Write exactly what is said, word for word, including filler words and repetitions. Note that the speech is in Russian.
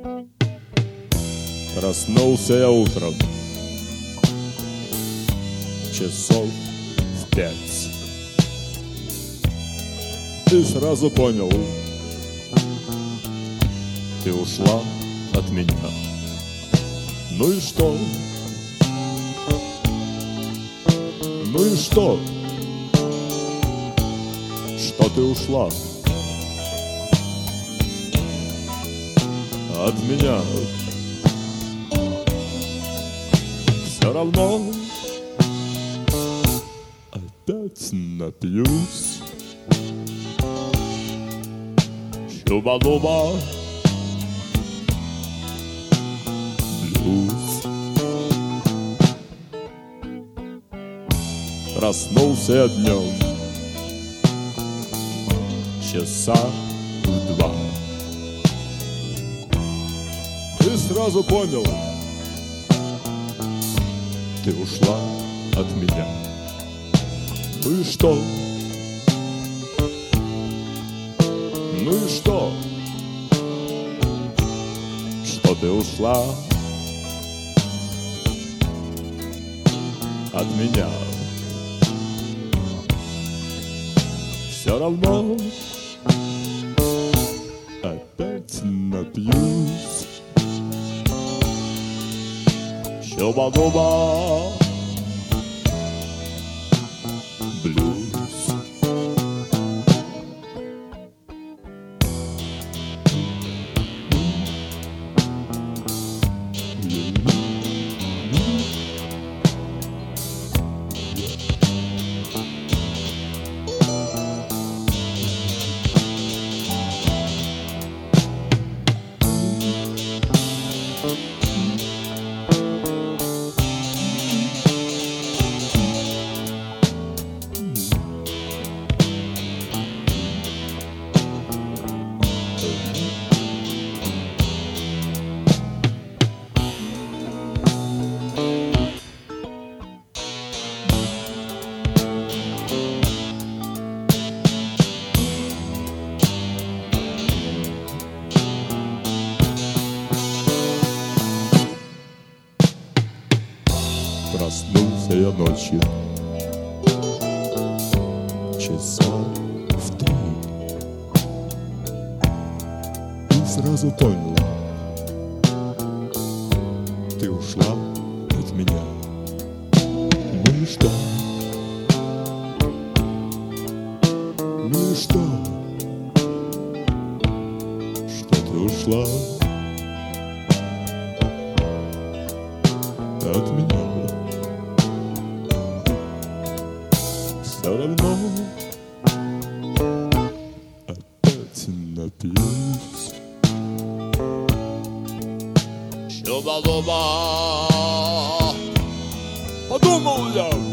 Проснулся я утром часов в пять и сразу понял, ты ушла от меня. Ну и что? Ну и что? Что ты ушла от меня? Все равно опять напьюсь. Чуба-дуба блюз. Проснулся я днем часа в два и сразу понял, ты ушла от меня. Ну и что? Ну и что? Что ты ушла от меня? Все равно опять напьюсь. Чуба-дуба блюз. Проснулся я ночью часа в три и сразу понял, ты ушла от меня. Ну и что? Ну и что? Что ты ушла от меня? Все равно опять напьюсь. Чуба-дуба. Подумал я,